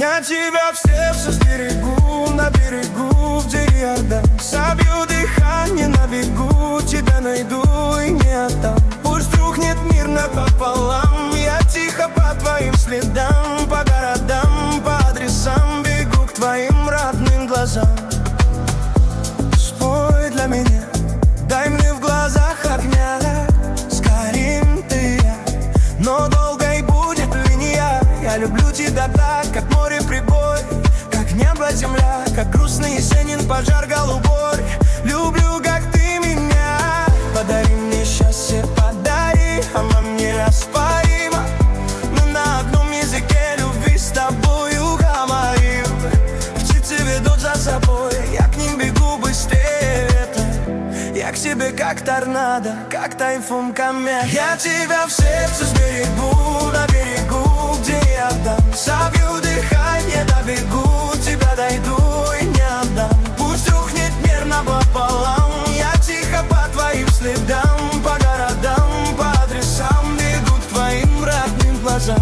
Я тебя в сердце сберегу, на берегу, где Иордан. Собью дыхание на бегу, тебя найду и не отдам. Пусть рухнет мир напополам, я тихо по твоим следам, по городам, по адресам бегу к твоим родным глазам. Спой для меня, дай мне в глазах огня. Сгорим ты и я, но долгой будет линия. Я люблю тебя так, как море прибой, как небо земля, как грустный есенин пожар голубой. Люблю, как ты меня. Подари мне счастье, подари, оно мне неоспоримо. Мы на одном языке любви с тобою говорим. Птицы ведут за собой, я к ним бегу быстрее ветра. Я к тебе как торнадо, как тайфун комет. Я тебя в сердце сберегу, на берегу, где я отдам. Собью дыхание на бегу, тебя дойду и не отдам. Пусть рухнет мир напополам, я тихо по твоим следам, по городам, по адресам бегу к твоим родным глазам.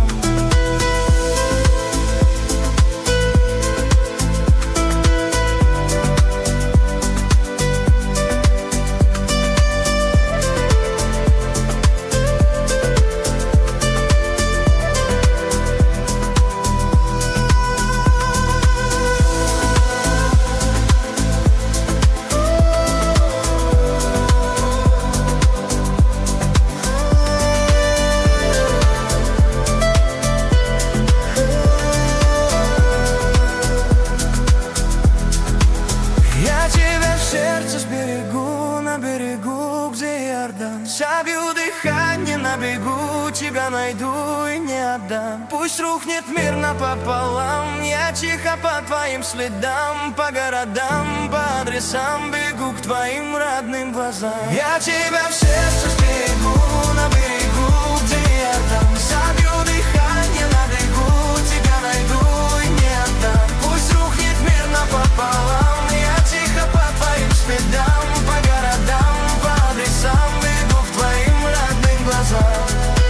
Собью дыхание на бегу, тебя найду и не отдам. Пусть рухнет мир напополам, я тихо по твоим следам, по городам, по адресам бегу к твоим родным глазам. Я тебя в сердце сберегу, на берегу, где я отдам. Собью дыхание на бегу, тебя найду и не отдам. Пусть рухнет мир напополам, я тихо по твоим следам, по городам, по адресам бегу к твоим родным глазам.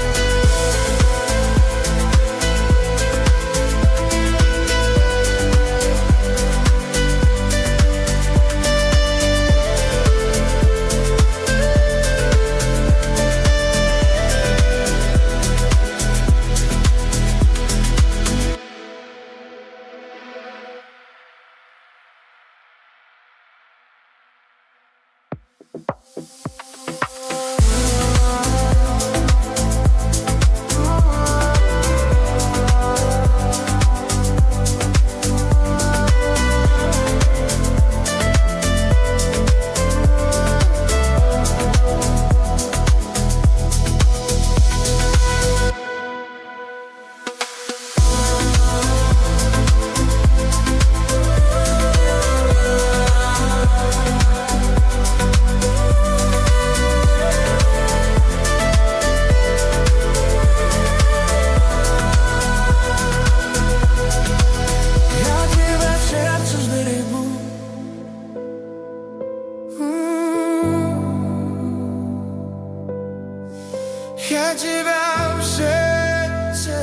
Я тебя в сердце,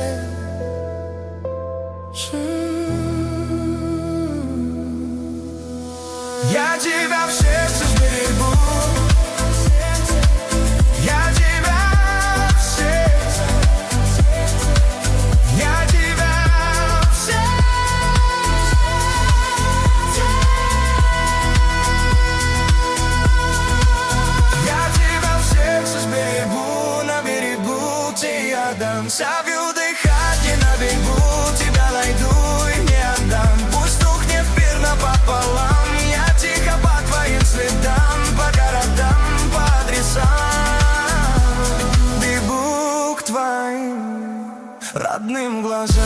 я тебя в сердце сберегу. Я тебя в сердце, я тебя в сердце. Я тебя в сердце сберегу, на берегу, где я отдам. Собью дыхание на бегу, тебя найду и не отдам. Пусть рухнет мир напополам, я тихо по твоим следам, по городам, по адресам бегу к твоим родным глазам.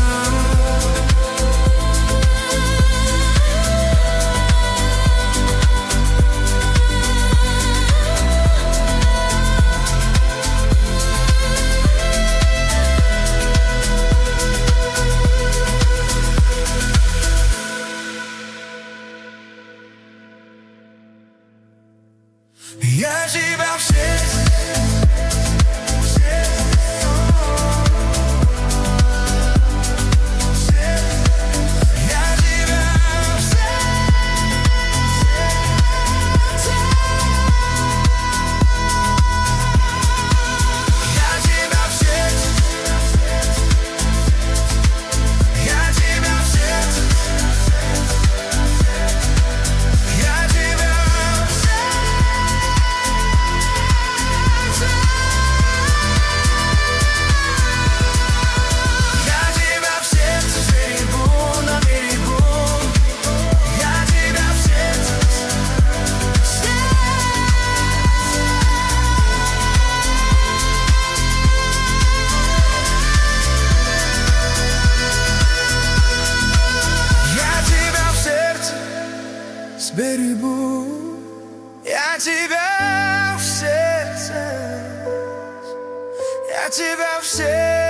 Я тебя в сердце, Я тебя в сердце, я тебя в сердце.